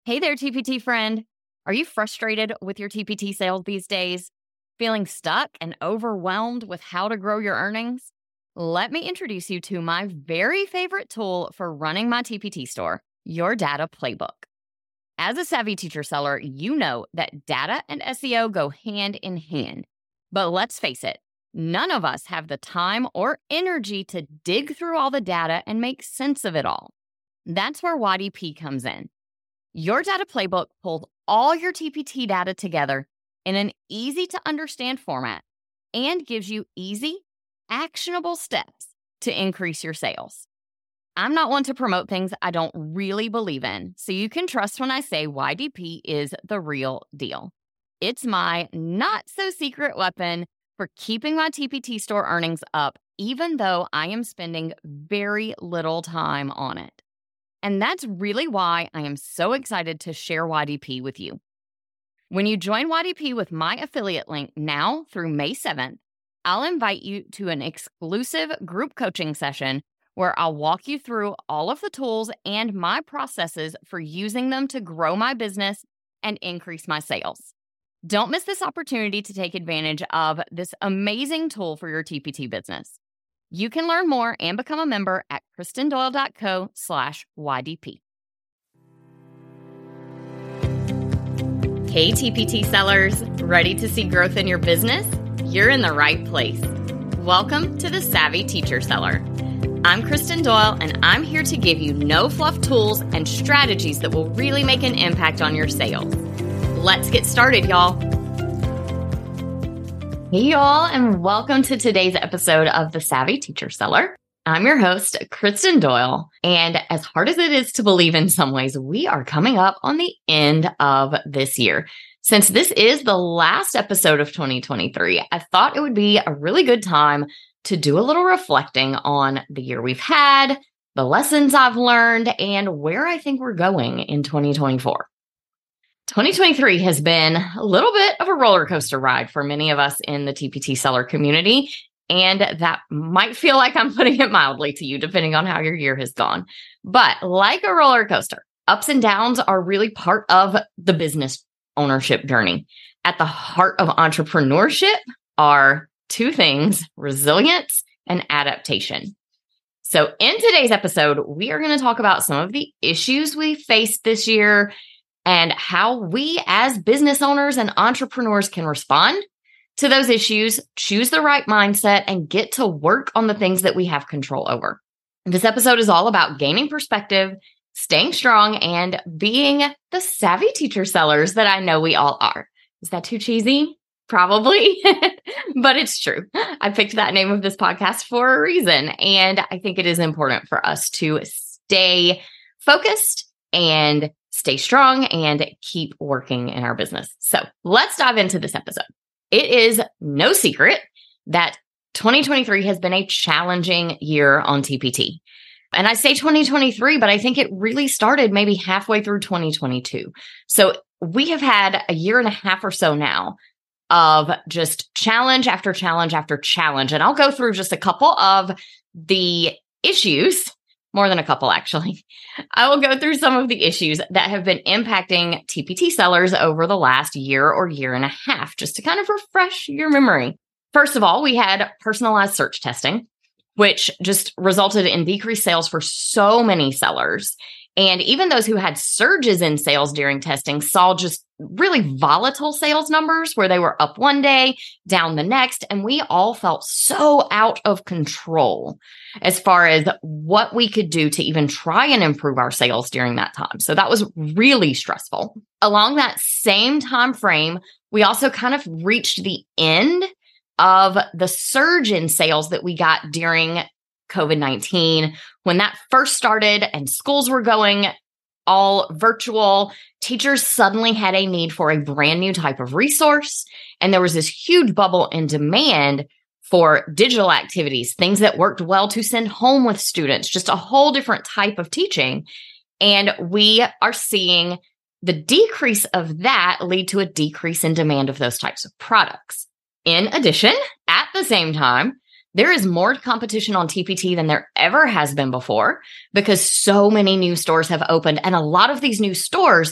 Hey there, TPT friend. Are you frustrated with your TPT sales these days? Feeling stuck and overwhelmed with how to grow your earnings? Let me introduce you to my very favorite tool for running my TPT store, your data playbook. As a savvy teacher seller, you know that data and SEO go hand in hand. But let's face it, none of us have the time or energy to dig through all the data and make sense of it all. That's where YDP comes in. Your data playbook pulls all your TPT data together in an easy-to-understand format and gives you easy, actionable steps to increase your sales. I'm not one to promote things I don't really believe in, so you can trust when I say YDP is the real deal. It's my not-so-secret weapon for keeping my TPT store earnings up, even though I am spending very little time on it. And that's really why I am so excited to share YDP with you. When you join YDP with my affiliate link now through May 7th, I'll invite you to an exclusive group coaching session where I'll walk you through all of the tools and my processes for using them to grow my business and increase my sales. Don't miss this opportunity to take advantage of this amazing tool for your TPT business. You can learn more and become a member at KristenDoyle.co/YDP. Hey, TPT sellers, ready to see growth in your business? You're in the right place. Welcome to the Savvy Teacher Seller. I'm Kristen Doyle, and I'm here to give you no-fluff tools and strategies that will really make an impact on your sales. Let's get started, y'all. Hey, y'all, and welcome to today's episode of The Savvy Teacher Seller. I'm your host, Kristen Doyle, and as hard as it is to believe in some ways, we are coming up on the end of this year. Since this is the last episode of 2023, I thought it would be a really good time to do a little reflecting on the year we've had, the lessons I've learned, and where I think we're going in 2024. 2023 has been a little bit of a roller coaster ride for many of us in the TPT seller community, and that might feel like I'm putting it mildly to you, depending on how your year has gone. But like a roller coaster, ups and downs are really part of the business ownership journey. At the heart of entrepreneurship are two things: resilience and adaptation. So in today's episode, we are going to talk about some of the issues we faced this year and how we as business owners and entrepreneurs can respond to those issues, choose the right mindset, and get to work on the things that we have control over. This episode is all about gaining perspective, staying strong, and being the savvy teacher sellers that I know we all are. Is that too cheesy? Probably, but it's true. I picked that name of this podcast for a reason, and I think it is important for us to stay focused and stay strong and keep working in our business. So let's dive into this episode. It is no secret that 2023 has been a challenging year on TPT. And I say 2023, but I think it really started maybe halfway through 2022. So we have had a year and a half or so now of just challenge after challenge after challenge. And I'll go through just a couple of the issues. More than a couple, actually. I will go through some of the issues that have been impacting TPT sellers over the last year or year and a half, just to kind of refresh your memory. First of all, we had personalized search testing, which just resulted in decreased sales for so many sellers. And even those who had surges in sales during testing saw just really volatile sales numbers where they were up one day, down the next, and we all felt so out of control as far as what we could do to even try and improve our sales during that time. So that was really stressful. Along that same time frame, we also kind of reached the end of the surge in sales that we got during COVID-19. When that first started and schools were going all virtual, teachers suddenly had a need for a brand new type of resource. And there was this huge bubble in demand for digital activities, things that worked well to send home with students, just a whole different type of teaching. And we are seeing the decrease of that lead to a decrease in demand of those types of products. In addition, at the same time, there is more competition on TPT than there ever has been before because so many new stores have opened. And a lot of these new stores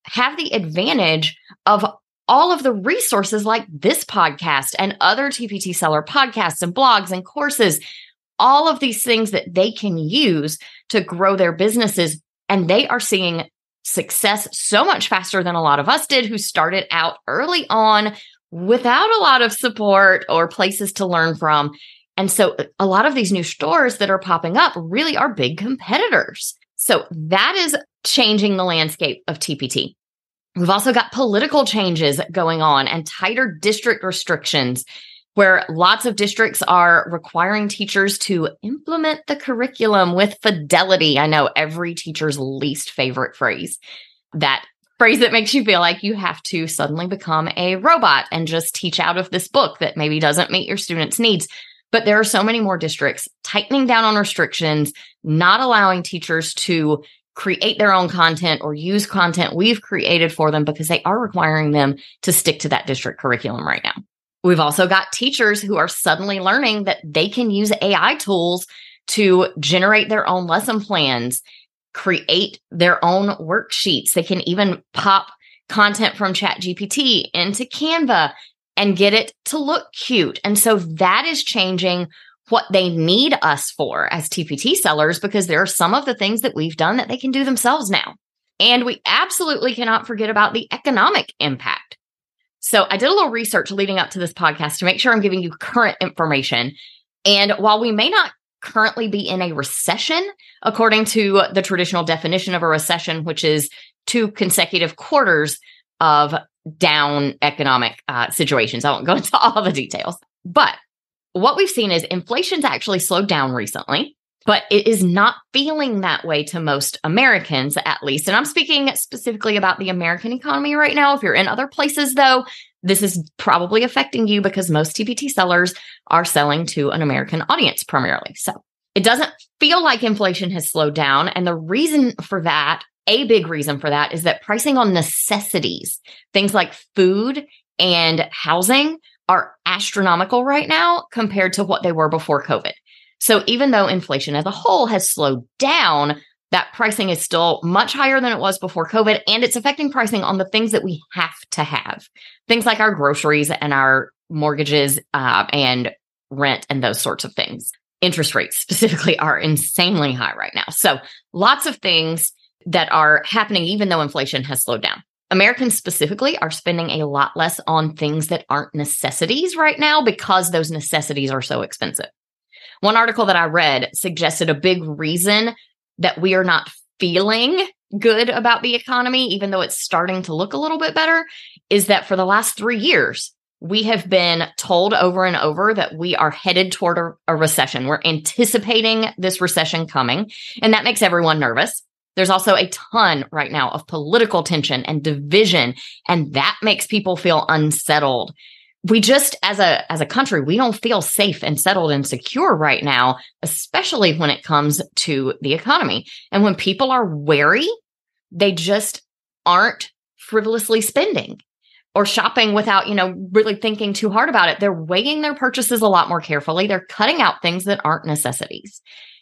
have the advantage of all of the resources like this podcast and other TPT seller podcasts and blogs and courses, all of these things that they can use to grow their businesses. And they are seeing success so much faster than a lot of us did, who started out early on without a lot of support or places to learn from. And so a lot of these new stores that are popping up really are big competitors. So that is changing the landscape of TPT. We've also got political changes going on and tighter district restrictions, where lots of districts are requiring teachers to implement the curriculum with fidelity. I know, every teacher's least favorite phrase, that phrase that makes you feel like you have to suddenly become a robot and just teach out of this book that maybe doesn't meet your students' needs. But there are so many more districts tightening down on restrictions, not allowing teachers to create their own content or use content we've created for them, because they are requiring them to stick to that district curriculum right now. We've also got teachers who are suddenly learning that they can use AI tools to generate their own lesson plans, create their own worksheets. They can even pop content from ChatGPT into Canva and get it to look cute. And so that is changing what they need us for as TPT sellers, because there are some of the things that we've done that they can do themselves now. And we absolutely cannot forget about the economic impact. So I did a little research leading up to this podcast to make sure I'm giving you current information. And while we may not currently be in a recession, according to the traditional definition of a recession, which is 2 consecutive quarters of down economic situations, I won't go into all the details. But what we've seen is inflation's actually slowed down recently, but it is not feeling that way to most Americans, at least. And I'm speaking specifically about the American economy right now. If you're in other places, though, this is probably affecting you, because most TPT sellers are selling to an American audience primarily. So it doesn't feel like inflation has slowed down. And the reason for that, a big reason for that, is that pricing on necessities, things like food and housing, are astronomical right now compared to what they were before COVID. So even though inflation as a whole has slowed down, that pricing is still much higher than it was before COVID, and it's affecting pricing on the things that we have to have. Things like our groceries and our mortgages and rent and those sorts of things. Interest rates specifically are insanely high right now. So lots of things that are happening even though inflation has slowed down. Americans specifically are spending a lot less on things that aren't necessities right now, because those necessities are so expensive. One article that I read suggested a big reason that we are not feeling good about the economy, even though it's starting to look a little bit better, is that for the last 3 years, we have been told over and over that we are headed toward a recession. We're anticipating this recession coming, and that makes everyone nervous. There's also a ton right now of political tension and division, and that makes people feel unsettled. We just, as a country, we don't feel safe and settled and secure right now, especially when it comes to the economy. And when people are wary, they just aren't frivolously spending or shopping without, really thinking too hard about it. They're weighing their purchases a lot more carefully. They're cutting out things that aren't necessities.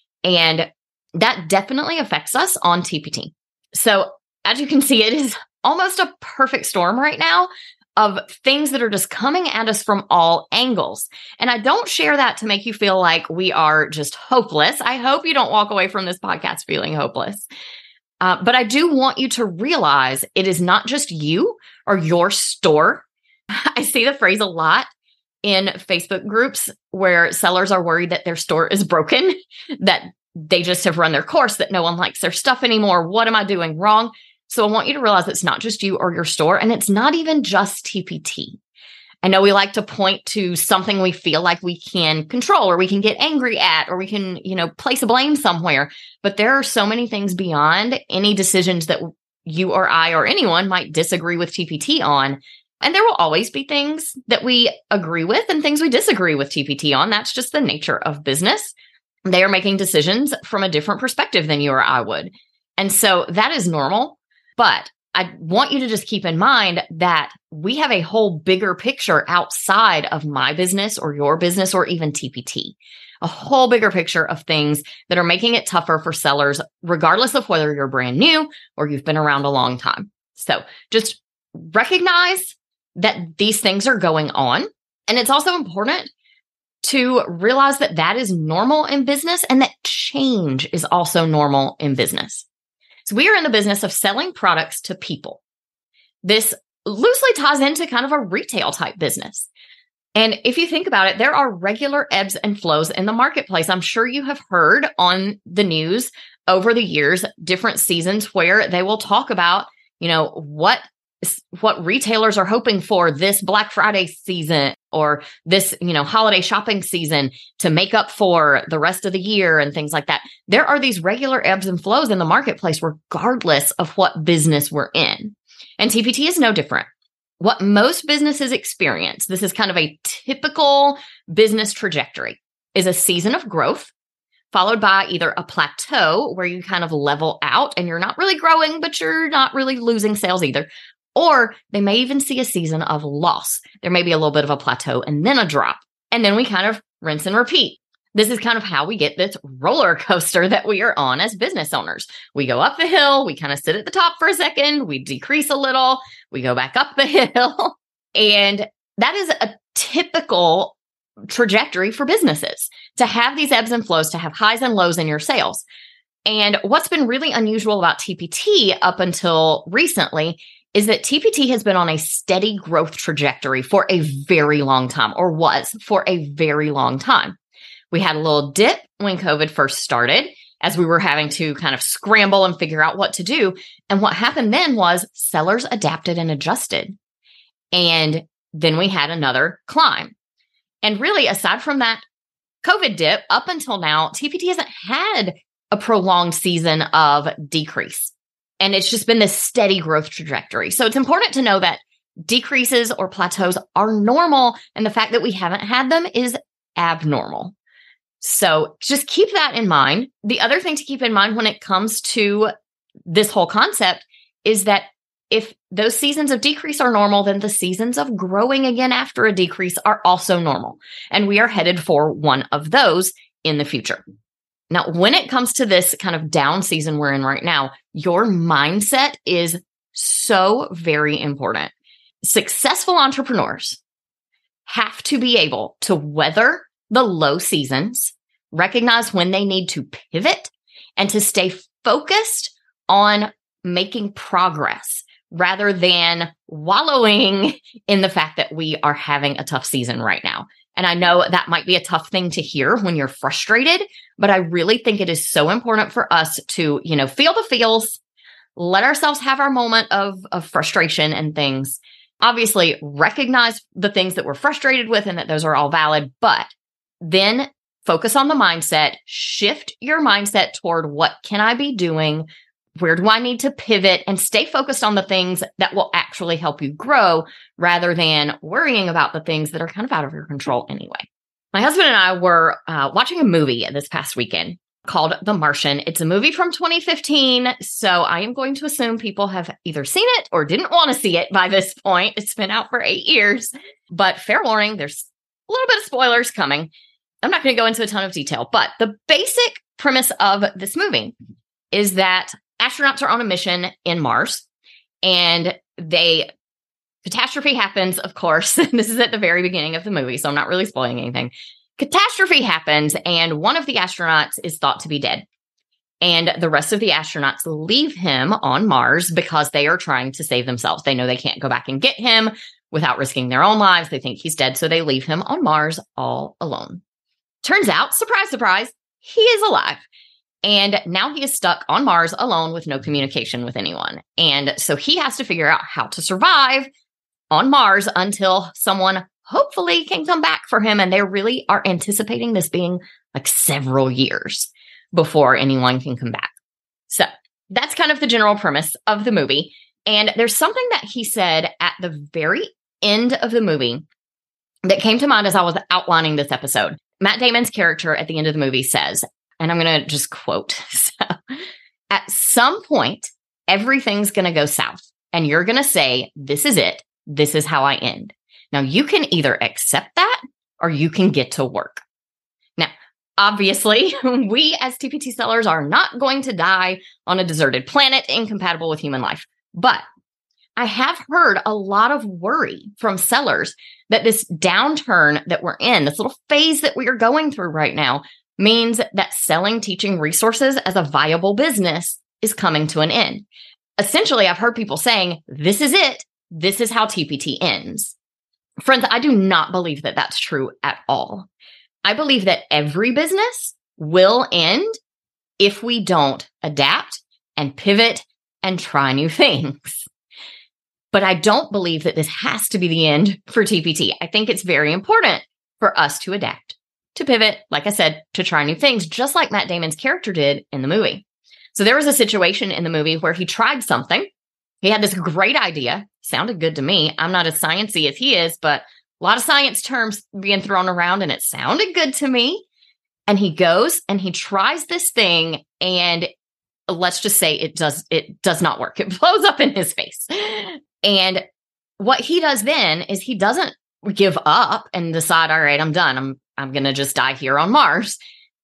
And that definitely affects us on TPT. So as you can see, it is almost a perfect storm right now of things that are just coming at us from all angles. And I don't share that to make you feel like we are just hopeless. I hope you don't walk away from this podcast feeling hopeless. But I do want you to realize it is not just you or your store. I see the phrase a lot in Facebook groups where sellers are worried that their store is broken, that they just have run their course, that no one likes their stuff anymore. What am I doing wrong? So I want you to realize it's not just you or your store, and it's not even just TPT. I know we like to point to something we feel like we can control, or we can get angry at, or we can, place a blame somewhere. But there are so many things beyond any decisions that you or I or anyone might disagree with TPT on. And there will always be things that we agree with and things we disagree with TPT on. That's just the nature of business. They are making decisions from a different perspective than you or I would. And so that is normal. But I want you to just keep in mind that we have a whole bigger picture outside of my business or your business or even TPT, a whole bigger picture of things that are making it tougher for sellers, regardless of whether you're brand new or you've been around a long time. So just recognize that these things are going on. And it's also important to realize that that is normal in business and that change is also normal in business. So we are in the business of selling products to people. This loosely ties into kind of a retail type business. And if you think about it, there are regular ebbs and flows in the marketplace. I'm sure you have heard on the news over the years, different seasons where they will talk about, what retailers are hoping for this Black Friday season or this, holiday shopping season to make up for the rest of the year and things like that. There are these regular ebbs and flows in the marketplace, regardless of what business we're in. And TPT is no different. What most businesses experience, this is kind of a typical business trajectory, is a season of growth, followed by either a plateau where you kind of level out and you're not really growing, but you're not really losing sales either. Or they may even see a season of loss. There may be a little bit of a plateau and then a drop. And then we kind of rinse and repeat. This is kind of how we get this roller coaster that we are on as business owners. We go up the hill, we kind of sit at the top for a second, we decrease a little, we go back up the hill. And that is a typical trajectory for businesses, to have these ebbs and flows, to have highs and lows in your sales. And what's been really unusual about TPT up until recently is that TPT has been on a steady growth trajectory for a very long time, or was for a very long time. We had a little dip when COVID first started, as we were having to kind of scramble and figure out what to do. And what happened then was sellers adapted and adjusted. And then we had another climb. And really, aside from that COVID dip, up until now, TPT hasn't had a prolonged season of decrease. And it's just been this steady growth trajectory. So it's important to know that decreases or plateaus are normal, and the fact that we haven't had them is abnormal. So just keep that in mind. The other thing to keep in mind when it comes to this whole concept is that if those seasons of decrease are normal, then the seasons of growing again after a decrease are also normal. And we are headed for one of those in the future. Now, when it comes to this kind of down season we're in right now, your mindset is so very important. Successful entrepreneurs have to be able to weather the low seasons, recognize when they need to pivot, and to stay focused on making progress rather than wallowing in the fact that we are having a tough season right now. And I know that might be a tough thing to hear when you're frustrated, but I really think it is so important for us to, feel the feels, let ourselves have our moment of frustration and things. Obviously, recognize the things that we're frustrated with and that those are all valid, but then focus on the mindset, shift your mindset toward what can I be doing? Where do I need to pivot, and stay focused on the things that will actually help you grow rather than worrying about the things that are kind of out of your control anyway. My husband and I were watching a movie this past weekend called The Martian. It's a movie from 2015. So I am going to assume people have either seen it or didn't want to see it by this point. It's been out for 8 years, but fair warning, there's a little bit of spoilers coming. I'm not going to go into a ton of detail, but the basic premise of this movie is that astronauts are on a mission in Mars, and catastrophe happens, of course. This is at the very beginning of the movie, so I'm not really spoiling anything. Catastrophe happens, and one of the astronauts is thought to be dead. And the rest of the astronauts leave him on Mars because they are trying to save themselves. They know they can't go back and get him without risking their own lives. They think he's dead, so they leave him on Mars all alone. Turns out, surprise, surprise, he is alive. And now he is stuck on Mars alone with no communication with anyone. And so he has to figure out how to survive on Mars until someone hopefully can come back for him. And they really are anticipating this being like several years before anyone can come back. So that's kind of the general premise of the movie. And there's something that he said at the very end of the movie that came to mind as I was outlining this episode. Matt Damon's character at the end of the movie says, and I'm going to just quote, so, at some point, everything's going to go south and you're going to say, this is it. This is how I end. Now, you can either accept that or you can get to work. Now, obviously, we as TPT sellers are not going to die on a deserted planet incompatible with human life. But I have heard a lot of worry from sellers that this downturn that we're in, this little phase that we are going through right now, means that selling teaching resources as a viable business is coming to an end. Essentially, I've heard people saying, this is it. This is how TPT ends. Friends, I do not believe that that's true at all. I believe that every business will end if we don't adapt and pivot and try new things. But I don't believe that this has to be the end for TPT. I think it's very important for us to adapt, to pivot, like I said, to try new things, just like Matt Damon's character did in the movie. So there was a situation in the movie where he tried something. He had this great idea. Sounded good to me. I'm not as sciencey as he is, but a lot of science terms being thrown around and it sounded good to me. And he goes and he tries this thing and let's just say it does not work. It blows up in his face. And what he does then is he doesn't give up and decide, all right, I'm done. I'm going to just die here on Mars.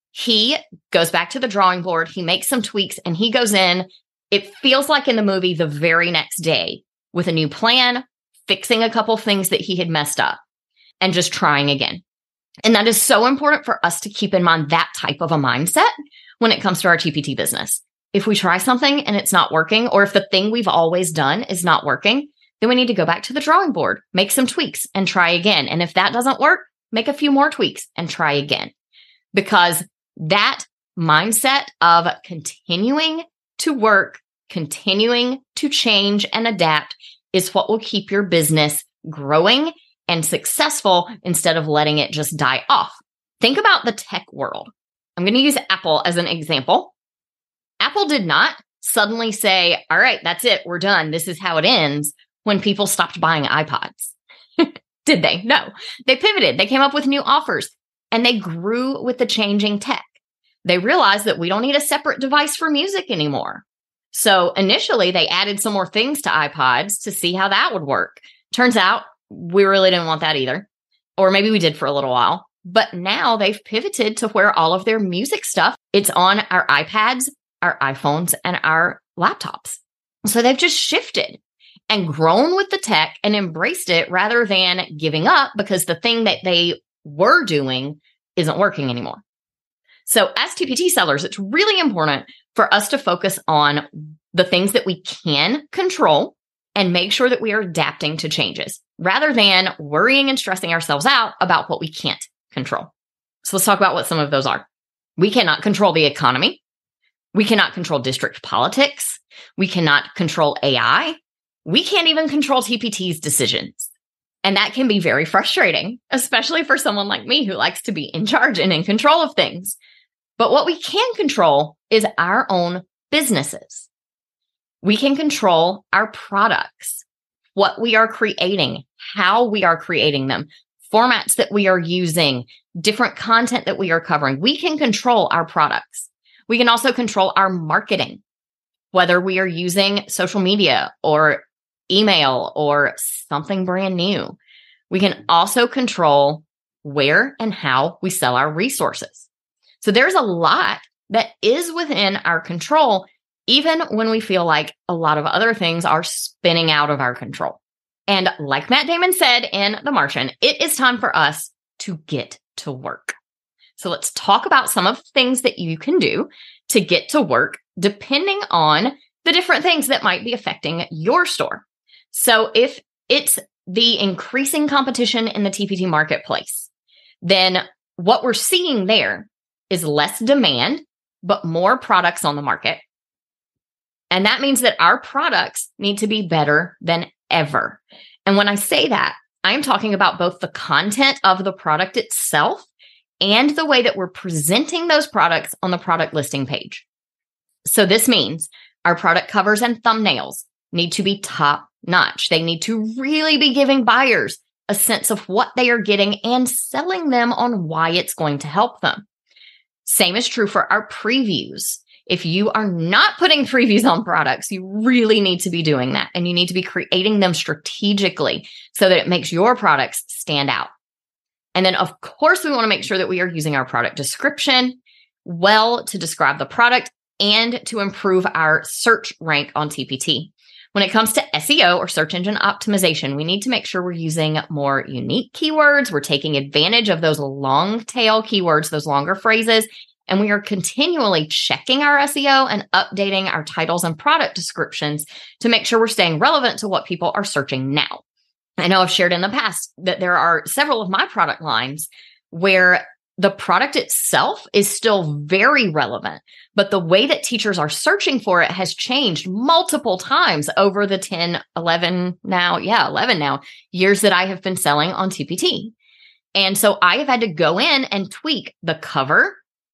He goes back to the drawing board. He makes some tweaks and he goes in. It feels like in the movie the very next day with a new plan, fixing a couple things that he had messed up and just trying again. And that is so important for us to keep in mind that type of a mindset when it comes to our TPT business. If we try something and it's not working, or if the thing we've always done is not working, then we need to go back to the drawing board, make some tweaks and try again. And if that doesn't work, make a few more tweaks and try again. Because that mindset of continuing to work, continuing to change and adapt is what will keep your business growing and successful instead of letting it just die off. Think about the tech world. I'm going to use Apple as an example. Apple did not suddenly say, all right, that's it. We're done. This is how it ends when people stopped buying iPods. Did they? No. They pivoted. They came up with new offers and they grew with the changing tech. They realized that we don't need a separate device for music anymore. So initially they added some more things to iPods to see how that would work. Turns out we really didn't want that either. Or maybe we did for a little while. But now they've pivoted to where all of their music stuff, it's on our iPads, our iPhones, and our laptops. So they've just shifted and grown with the tech and embraced it rather than giving up because the thing that they were doing isn't working anymore. So as TPT sellers, it's really important for us to focus on the things that we can control and make sure that we are adapting to changes rather than worrying and stressing ourselves out about what we can't control. So let's talk about what some of those are. We cannot control the economy. We cannot control district politics. We cannot control AI. We can't even control TPT's decisions. And that can be very frustrating, especially for someone like me who likes to be in charge and in control of things. But what we can control is our own businesses. We can control our products, what we are creating, how we are creating them, formats that we are using, different content that we are covering. We can control our products. We can also control our marketing, whether we are using social media or email or something brand new. We can also control where and how we sell our resources. So there's a lot that is within our control, even when we feel like a lot of other things are spinning out of our control. And like Matt Damon said in The Martian, it is time for us to get to work. So let's talk about some of the things that you can do to get to work, depending on the different things that might be affecting your store. So if it's the increasing competition in the TPT marketplace, then what we're seeing there is less demand, but more products on the market. And that means that our products need to be better than ever. And when I say that, I'm talking about both the content of the product itself and the way that we're presenting those products on the product listing page. So this means our product covers and thumbnails need to be top notch. They need to really be giving buyers a sense of what they are getting and selling them on why it's going to help them. Same is true for our previews. If you are not putting previews on products, you really need to be doing that. And you need to be creating them strategically so that it makes your products stand out. And then, of course, we want to make sure that we are using our product description well to describe the product and to improve our search rank on TPT. When it comes to SEO or search engine optimization, we need to make sure we're using more unique keywords. We're taking advantage of those long tail keywords, those longer phrases, and we are continually checking our SEO and updating our titles and product descriptions to make sure we're staying relevant to what people are searching now. I know I've shared in the past that there are several of my product lines where the product itself is still very relevant, but the way that teachers are searching for it has changed multiple times over the 11 now years that I have been selling on TPT. And so I have had to go in and tweak the cover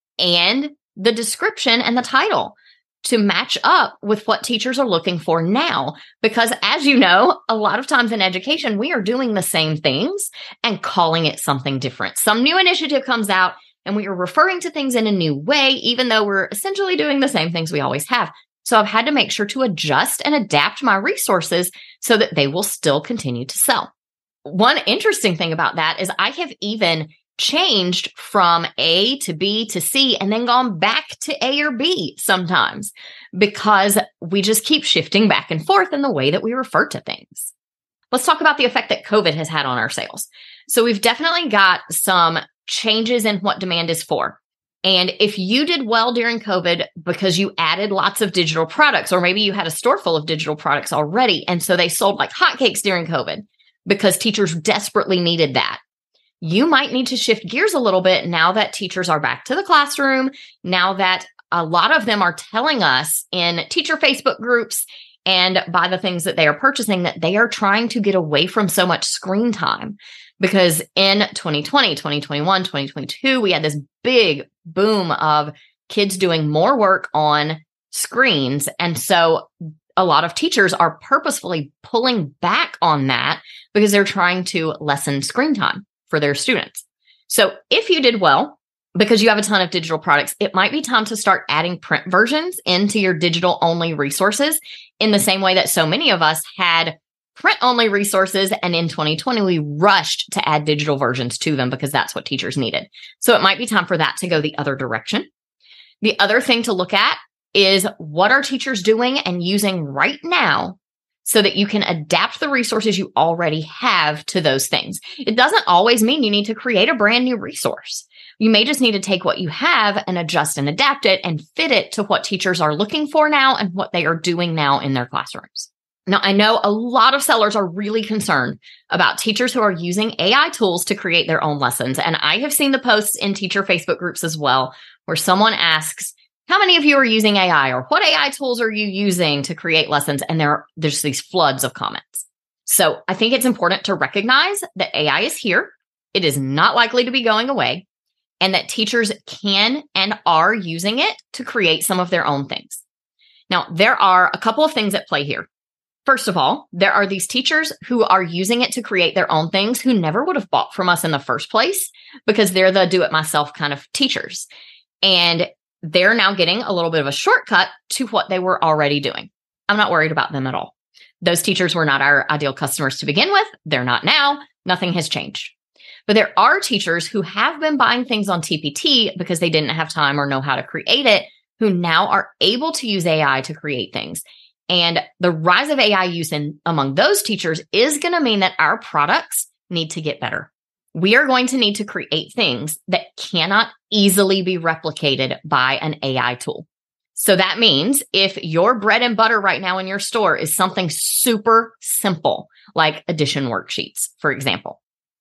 and the description and the title to match up with what teachers are looking for now. Because as you know, a lot of times in education, we are doing the same things and calling it something different. Some new initiative comes out and we are referring to things in a new way, even though we're essentially doing the same things we always have. So I've had to make sure to adjust and adapt my resources so that they will still continue to sell. One interesting thing about that is I have even changed from A to B to C and then gone back to A or B sometimes because we just keep shifting back and forth in the way that we refer to things. Let's talk about the effect that COVID has had on our sales. So we've definitely got some changes in what demand is for. And if you did well during COVID because you added lots of digital products, or maybe you had a store full of digital products already, and so they sold like hotcakes during COVID because teachers desperately needed that, you might need to shift gears a little bit now that teachers are back to the classroom, now that a lot of them are telling us in teacher Facebook groups and by the things that they are purchasing that they are trying to get away from so much screen time. Because in 2020, 2021, 2022, we had this big boom of kids doing more work on screens. And so a lot of teachers are purposefully pulling back on that because they're trying to lessen screen time for their students. So if you did well, because you have a ton of digital products, it might be time to start adding print versions into your digital only resources in the same way that so many of us had print only resources. And in 2020, we rushed to add digital versions to them because that's what teachers needed. So it might be time for that to go the other direction. The other thing to look at is what are teachers doing and using right now so that you can adapt the resources you already have to those things. It doesn't always mean you need to create a brand new resource. You may just need to take what you have and adjust and adapt it and fit it to what teachers are looking for now and what they are doing now in their classrooms. Now, I know a lot of sellers are really concerned about teachers who are using AI tools to create their own lessons. And I have seen the posts in teacher Facebook groups as well, where someone asks, how many of you are using AI, or what AI tools are you using to create lessons? And there's these floods of comments. So I think it's important to recognize that AI is here. It is not likely to be going away, and that teachers can and are using it to create some of their own things. Now, there are a couple of things at play here. First of all, there are these teachers who are using it to create their own things who never would have bought from us in the first place because they're the do-it-myself kind of teachers. And they're now getting a little bit of a shortcut to what they were already doing. I'm not worried about them at all. Those teachers were not our ideal customers to begin with. They're not now. Nothing has changed. But there are teachers who have been buying things on TPT because they didn't have time or know how to create it, who now are able to use AI to create things. And the rise of AI use among those teachers is going to mean that our products need to get better. We are going to need to create things that cannot easily be replicated by an AI tool. So that means if your bread and butter right now in your store is something super simple, like addition worksheets, for example,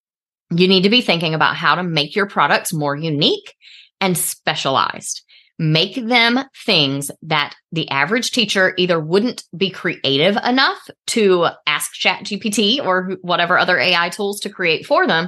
you need to be thinking about how to make your products more unique and specialized. Make them things that the average teacher either wouldn't be creative enough to ask ChatGPT or whatever other AI tools to create for them,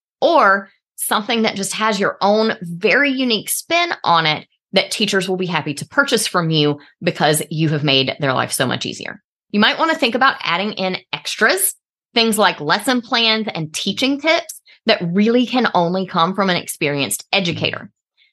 or something that just has your own very unique spin on it that teachers will be happy to purchase from you because you have made their life so much easier. You might want to think about adding in extras, things like lesson plans and teaching tips that really can only come from an experienced educator.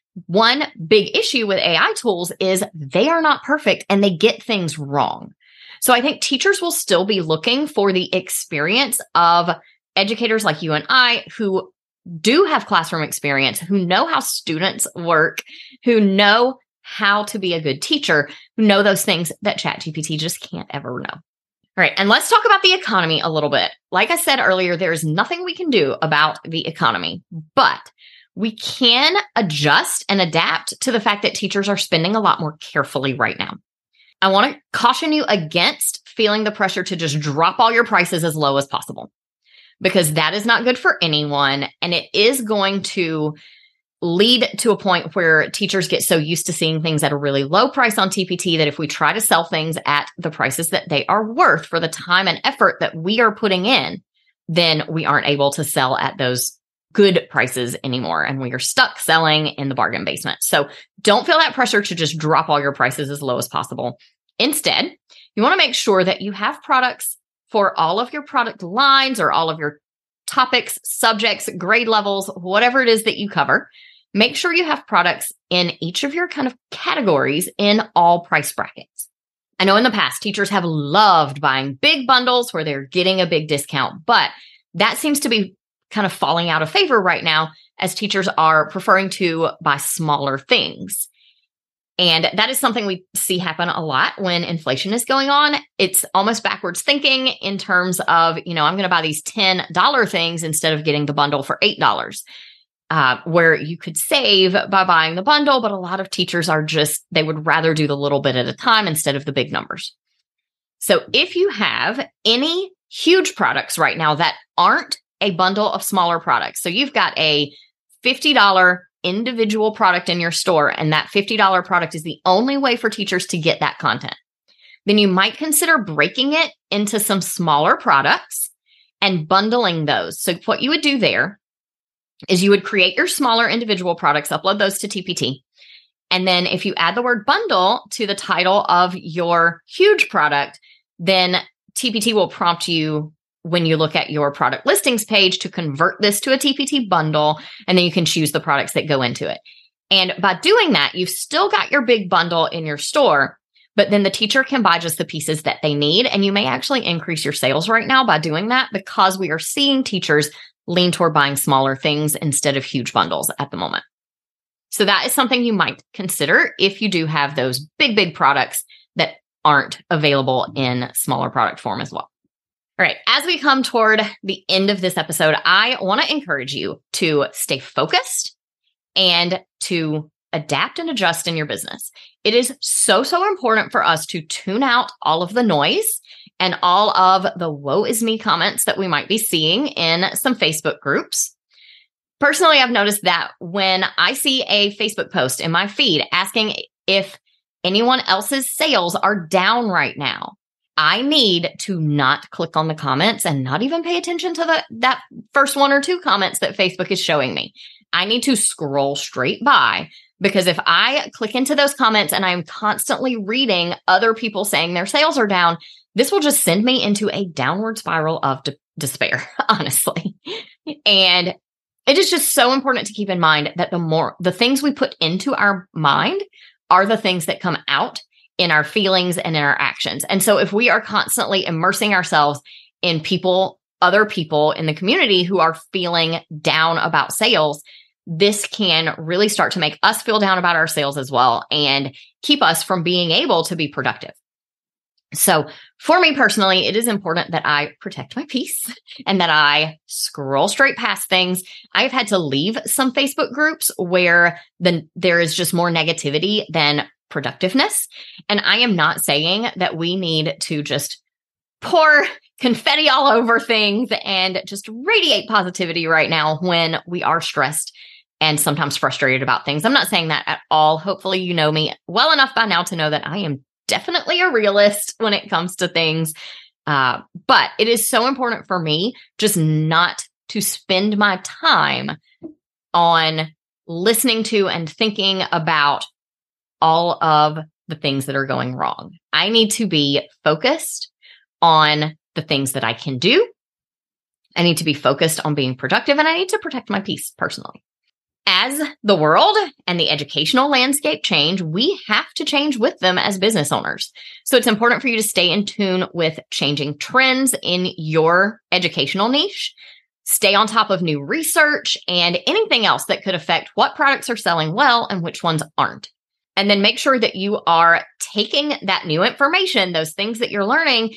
One big issue with AI tools is they are not perfect and they get things wrong. So I think teachers will still be looking for the experience of educators like you and I who do have classroom experience, who know how students work, who know how to be a good teacher, who know those things that ChatGPT just can't ever know. All right. And let's talk about the economy a little bit. Like I said earlier, there is nothing we can do about the economy, but we can adjust and adapt to the fact that teachers are spending a lot more carefully right now. I want to caution you against feeling the pressure to just drop all your prices as low as possible, because that is not good for anyone. And it is going to lead to a point where teachers get so used to seeing things at a really low price on TPT that if we try to sell things at the prices that they are worth for the time and effort that we are putting in, then we aren't able to sell at those good prices anymore. And we are stuck selling in the bargain basement. So don't feel that pressure to just drop all your prices as low as possible. Instead, you want to make sure that you have products for all of your product lines or all of your topics, subjects, grade levels, whatever it is that you cover. Make sure you have products in each of your kind of categories in all price brackets. I know in the past, teachers have loved buying big bundles where they're getting a big discount, but that seems to be kind of falling out of favor right now as teachers are preferring to buy smaller things. And that is something we see happen a lot when inflation is going on. It's almost backwards thinking in terms of, I'm going to buy these $10 things instead of getting the bundle for $8. Where you could save by buying the bundle, but a lot of teachers they would rather do the little bit at a time instead of the big numbers. So if you have any huge products right now that aren't a bundle of smaller products, so you've got a $50 individual product in your store, and that $50 product is the only way for teachers to get that content, then you might consider breaking it into some smaller products and bundling those. So what you would do there is you would create your smaller individual products, upload those to TPT. And then if you add the word bundle to the title of your huge product, then TPT will prompt you when you look at your product listings page to convert this to a TPT bundle, and then you can choose the products that go into it. And by doing that, you've still got your big bundle in your store, but then the teacher can buy just the pieces that they need. And you may actually increase your sales right now by doing that, because we are seeing teachers lean toward buying smaller things instead of huge bundles at the moment. So that is something you might consider if you do have those big products that aren't available in smaller product form as well. All right, as we come toward the end of this episode, I want to encourage you to stay focused and to adapt and adjust in your business. It is so important for us to tune out all of the noise and all of the woe is me comments that we might be seeing in some Facebook groups. Personally, I've noticed that when I see a Facebook post in my feed asking if anyone else's sales are down right now, I need to not click on the comments and not even pay attention to that first one or two comments that Facebook is showing me. I need to scroll straight by, because if I click into those comments and I'm constantly reading other people saying their sales are down, this will just send me into a downward spiral of despair, honestly. And it is just so important to keep in mind that the things we put into our mind are the things that come out in our feelings and in our actions. And so if we are constantly immersing ourselves in other people in the community who are feeling down about sales, this can really start to make us feel down about our sales as well and keep us from being able to be productive. So for me personally, it is important that I protect my peace and that I scroll straight past things. I've had to leave some Facebook groups where there is just more negativity than productiveness. And I am not saying that we need to just pour confetti all over things and just radiate positivity right now when we are stressed and sometimes frustrated about things. I'm not saying that at all. Hopefully, you know me well enough by now to know that I am definitely a realist when it comes to things. But it is so important for me just not to spend my time on listening to and thinking about all of the things that are going wrong. I need to be focused on the things that I can do. I need to be focused on being productive, and I need to protect my peace personally. As the world and the educational landscape change, we have to change with them as business owners. So it's important for you to stay in tune with changing trends in your educational niche, stay on top of new research and anything else that could affect what products are selling well and which ones aren't. And then make sure that you are taking that new information, those things that you're learning,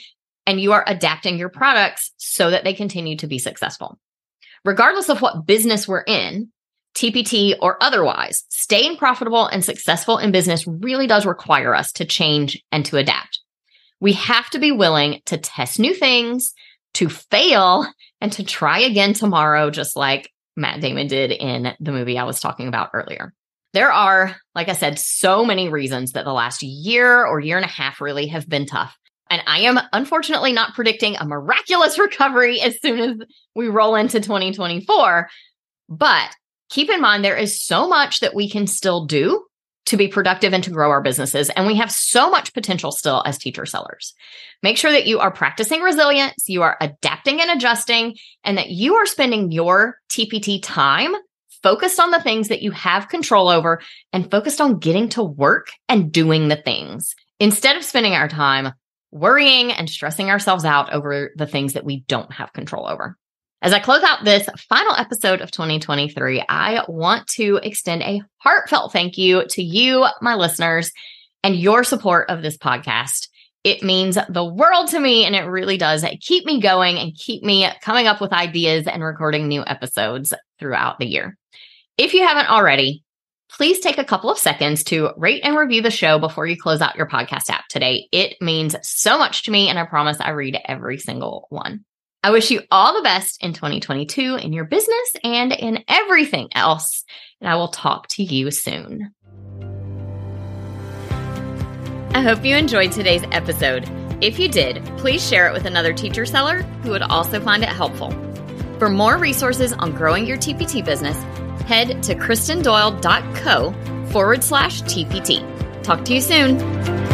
and you are adapting your products so that they continue to be successful. Regardless of what business we're in, TPT or otherwise, staying profitable and successful in business really does require us to change and to adapt. We have to be willing to test new things, to fail, and to try again tomorrow, just like Matt Damon did in the movie I was talking about earlier. There are, like I said, so many reasons that the last year or year and a half really have been tough. And I am unfortunately not predicting a miraculous recovery as soon as we roll into 2024. But keep in mind, there is so much that we can still do to be productive and to grow our businesses. And we have so much potential still as teacher sellers. Make sure that you are practicing resilience, you are adapting and adjusting, and that you are spending your TPT time focused on the things that you have control over and focused on getting to work and doing the things instead of spending our time worrying and stressing ourselves out over the things that we don't have control over. As I close out this final episode of 2023, I want to extend a heartfelt thank you to you, my listeners, and your support of this podcast. It means the world to me, and it really does keep me going and keep me coming up with ideas and recording new episodes throughout the year. If you haven't already, please take a couple of seconds to rate and review the show before you close out your podcast app today. It means so much to me, and I promise I read every single one. I wish you all the best in 2022 in your business and in everything else, and I will talk to you soon. I hope you enjoyed today's episode. If you did, please share it with another teacher seller who would also find it helpful. For more resources on growing your TPT business, head to KristenDoyle.co/TPT. Talk to you soon.